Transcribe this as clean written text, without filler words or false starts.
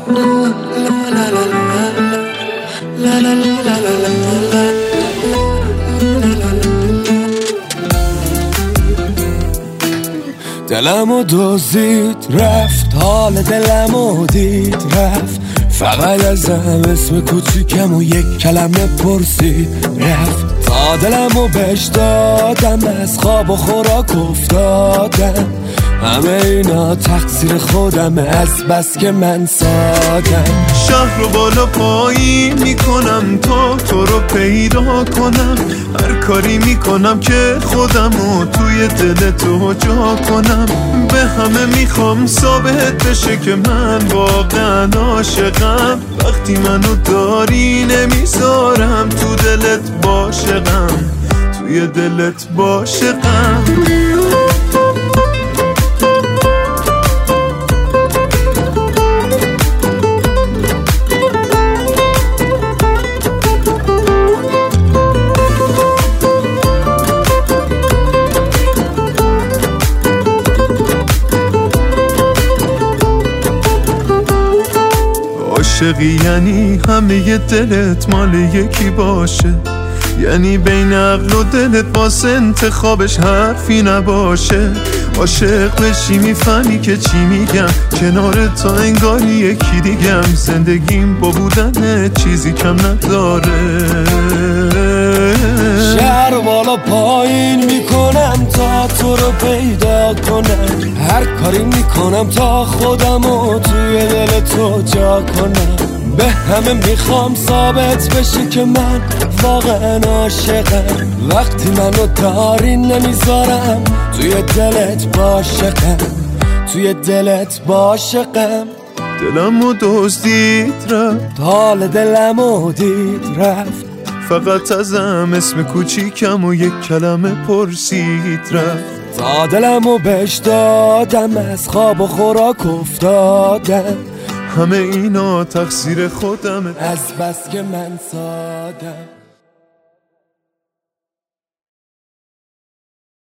دلمو دزدید رفت، حال دلمو دید رفت، فقط ازم اسم کوچیکم و یک کلمه پرسید رفت. تا دلمو بهش دادم، از خواب و خوراک افتادم، همه اینا تقصیر خودمه از بس که من سادم. شهر رو بالا پایین میکنم تا تو رو پیدا کنم، هر کاری میکنم که خودمو توی دل تو جا کنم. به همه میخوام ثابت بشه که من واقعا عاشقم، وقتی منو داری نمیذارم تو دلت باشقم، توی دلت باشقم. عاشقی یعنی همه دلت مال یکی باشه، یعنی بین عقل و دلت واسه انتخابش حرفی نباشه. عاشق بشی میفهمی که چی میگم، کنار تا انگاری یکی دیگم، زندگیم با بودن چیزی کم نداره. شهر بالا پایین میکنم تا تو رو پیدا کنم، هر کاری میکنم تا خودمو توی دل تو جا کنم. به همه میخوام ثابت بشه که من واقعا عاشقم، وقتی منو داری نمیذارم توی دلت باشقم، توی دلت باشقم. دلمو دزدید رفت، حال دلمو دید رفت، فقط ازم اسم کوچیکم و یک کلمه پرسید رفت. تا دلمو بهش دادم، از خواب و خوراک افتادم، همه اینا تقصیر خودمه از بس که من سادم.